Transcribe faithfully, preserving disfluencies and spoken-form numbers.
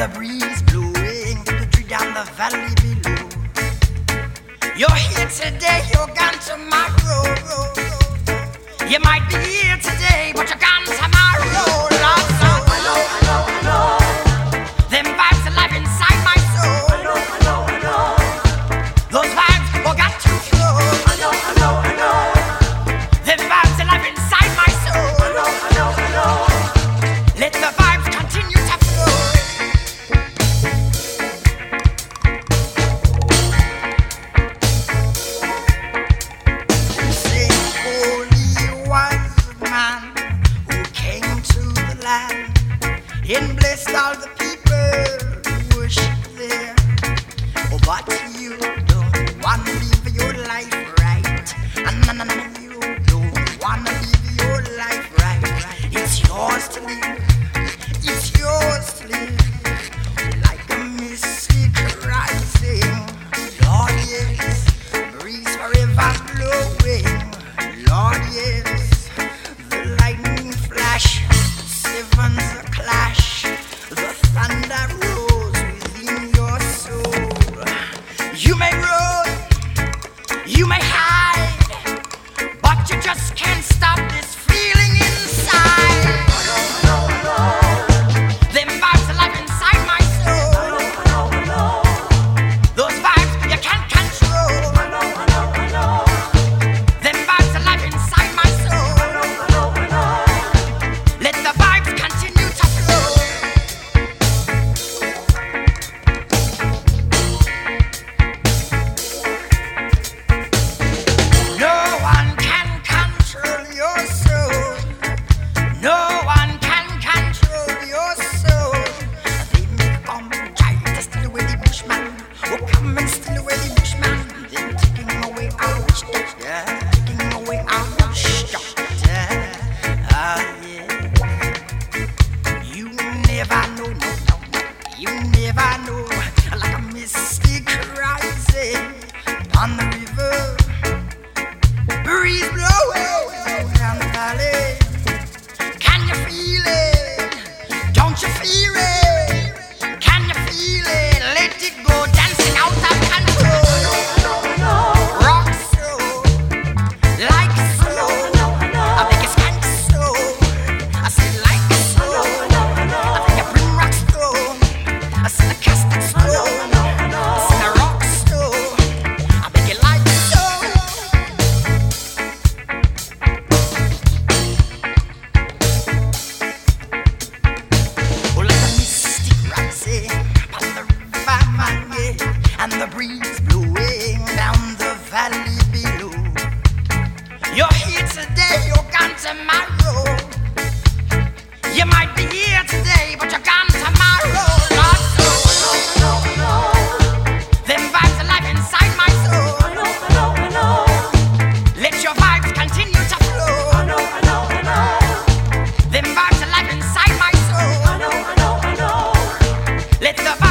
the breeze blowing through the tree down the valley below. You're here today, you're gone tomorrow. You might be here today, but you're gone tomorrow. Lord, so I know, I know, I know. Them vibes alive inside my soul. I know, I know, I know. Those vibes all got to flow. I know, I know, I know. Them vibes alive inside my soul. I know, I know, I know. Let the vibes continue to flow. Say, holy wise man who came to the land and blessed all the people who worship there. Oh, but you don't wanna live your life right. And none of you don't wanna live your life right. It's yours to live. It's yours to live. Like a mystic rising. Lord, yes. Breeze forever blowing. Lord, yes. The lightning flash. Sevens a clash. The thunder rolls within your soul. You may run, you may hide, but you just can't stop this feeling inside. Them vibes alive inside my soul. Those vibes you can't control. Them vibes alive inside my soul. Let the vibes continue to flow. No one can control your soul. No one can control your soul. They may come and try to steal away the bushman. Oh, come and steal away the bushman. Then taking away our wish, yeah. Taking away our wish, yeah. Ah, yeah. You never know, no, no, no. You never know. Like a mystic rising on the river. Breeze blowing down the valley. Can you feel it? Don't you feel it? Can you feel it? Let it go, dancing out of control. Rock so, like so. I think it's kind of so. I said like so. I think I bring rock stone. I said the casting stone. I said the rock stone. I think it like so. Oh, like a mystic rising upon the river, man, yeah, and the breeze blowing down the valley below. You're here today, you're gone tomorrow. You might be here today, but you're gone tomorrow. Lord, so them vibes alive inside my soul. Let your vibes continue to flow. Them vibes alive inside my soul. Let the